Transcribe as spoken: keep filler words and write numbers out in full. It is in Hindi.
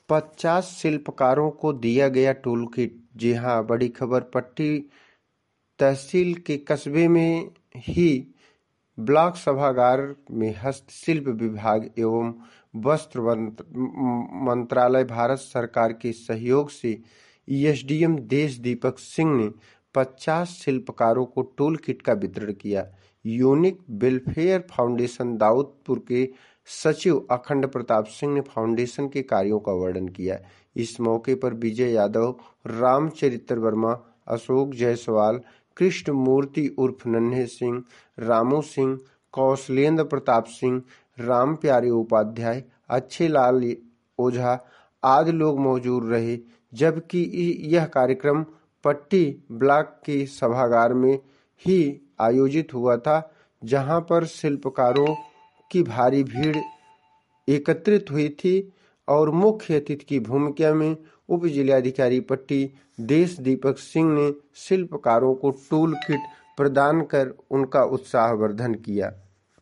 पचास शिल्पकारों को दिया गया टूल किट। जी हाँ, बड़ी खबर। पट्टी तहसील के कस्बे में ही ब्लॉक सभागार में हस्तशिल्प विभाग एवं वस्त्र मंत्रालय भारत सरकार के सहयोग से एसडीएम देश दीपक सिंह ने पचास शिल्पकारों को टूल किट का वितरण किया। यूनिक वेलफेयर फाउंडेशन दाऊदपुर के सचिव अखंड प्रताप सिंह ने फाउंडेशन के कार्यों का वर्णन किया। इस मौके पर विजय यादव, रामचरित्र वर्मा, अशोक जायसवाल, कृष्ण मूर्ति उर्फ नन्हे सिंह, रामू सिंह, कौशलेंद्र प्रताप सिंह, राम प्यारे उपाध्याय, अच्छे लाल ओझा आदि लोग मौजूद रहे। जबकि यह कार्यक्रम पट्टी ब्लॉक के सभागार में ही आयोजित हुआ था, जहां पर शिल्पकारों की भारी भीड़ एकत्रित हुई थी और मुख्य अतिथि की भूमिका में उप जिलाधिकारी पट्टी देश दीपक सिंह ने शिल्पकारों को टूल किट प्रदान कर उनका उत्साहवर्धन किया।